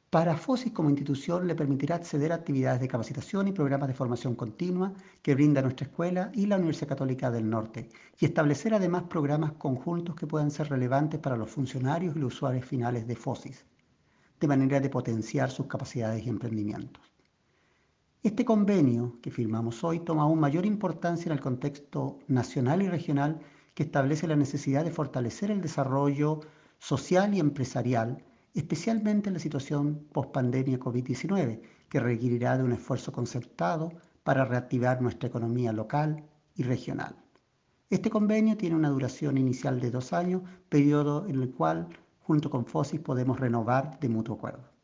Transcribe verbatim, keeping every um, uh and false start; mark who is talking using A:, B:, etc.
A: Para FOSIS como institución le permitirá acceder a actividades de capacitación y programas de formación continua que brinda nuestra escuela y la Universidad Católica del Norte, y establecer además programas conjuntos que puedan ser relevantes para los funcionarios y los usuarios finales de FOSIS, de manera de potenciar sus capacidades y emprendimientos. Este convenio que firmamos hoy toma aún mayor importancia en el contexto nacional y regional, que establece la necesidad de fortalecer el desarrollo social y empresarial, especialmente en la situación post-pandemia COVID diecinueve, que requerirá de un esfuerzo concertado para reactivar nuestra economía local y regional. Este convenio tiene una duración inicial de dos años, periodo en el cual, junto con FOSIS, podemos renovar de mutuo acuerdo.